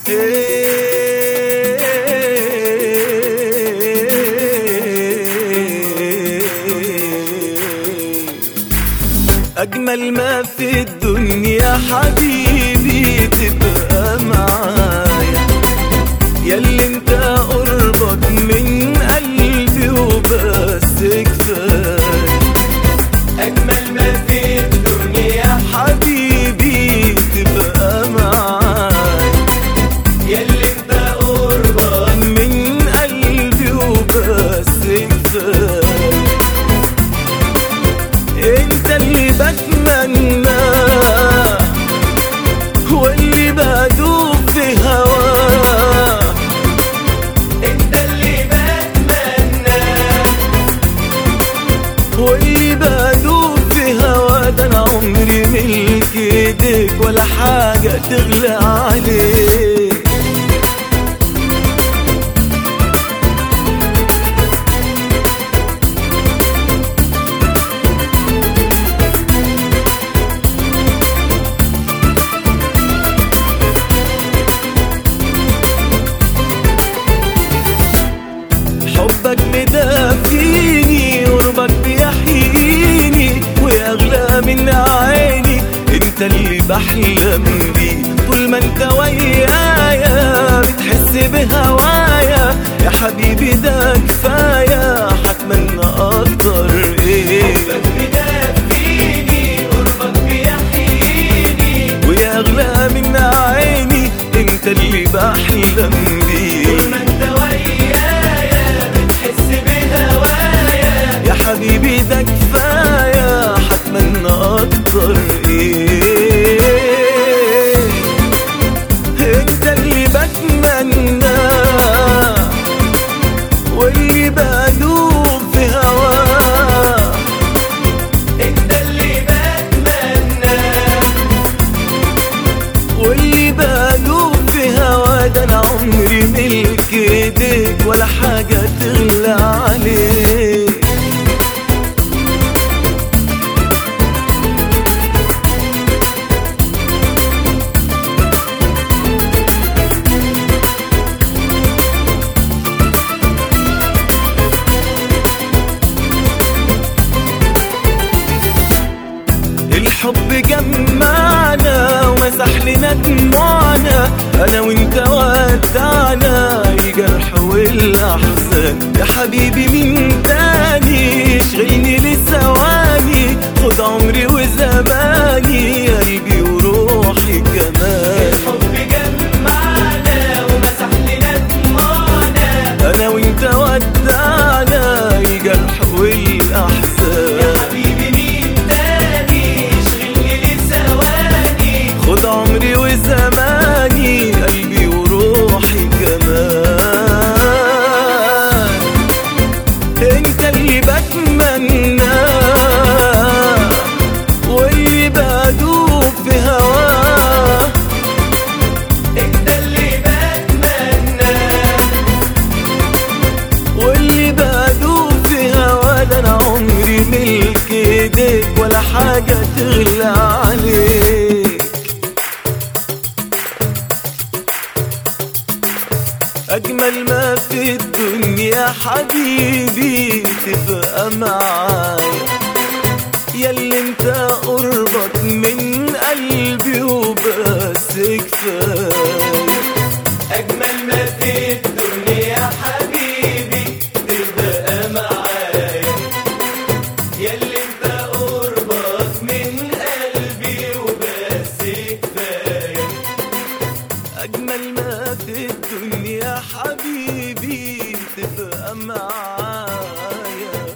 أجمل ما في الدنيا حبيبي تبقى معايا، ياللي انت قربك من قلبي وبس كفاية. أجمل ما في الدنيا حبيبي تبقى معايا، ياللي انت قربك من قلبي وبس كفاية. انت اللي بتمناه واللي بدوب في هواه، انت اللي بتمناه واللي بدوب في هواه. ده انا عمري ملك ايديك ولا حاجة تغلى عليك. حبك مدافيني قربك بيحييني، وأغلى من عيني انت اللي بحلم بيه. طول ما انت ويايا بتحس بهوايا يا حبيبي، ده كفاية هتمنى اكتر ايه. حبك مدافيني قربك بيحييني، وأغلى من عيني انت اللي بحلم بيه. طول ما انت يا حبيبي ده كفاية هتمنى اكتر ايه. انت اللي بتمناه واللي بدوب في هواه، انت اللي بتمناه واللي بدوب في هواه. ده انا عمري ملك ايديك ولا حاجة تغلى عليك. الحب جمعنا ومسح لنا دموعنا، انا وانت ودعنا الجرح والاحزان. يا حبيبي مين تاني يشغلني لثواني، خد عمري وزماني قلبي وروحي كمان. الحب جمعنا ومسح لنا دموعنا، انا وانت ودعنا الجرح والاحزان. يا حبيبي خد عمري وزماني قلبي وروحي كمان. انت اللي بتمناه واللي بدوب في هواه، انت اللي بتمناه واللي بدوب في هواه. ده انا عمري ملك ايديك ولا حاجة تغلى عليك. أجمل ما في الدنيا حبيبي تبقى معايا، ياللي انت قربك من قلبي وبس كفاية. أجمل ما في الدنيا حبيبي تبقى معايا، ياللي انت قربك من قلبي وبس كفاية. أجمل ما في الدنيا حبيبي تبقى معايا.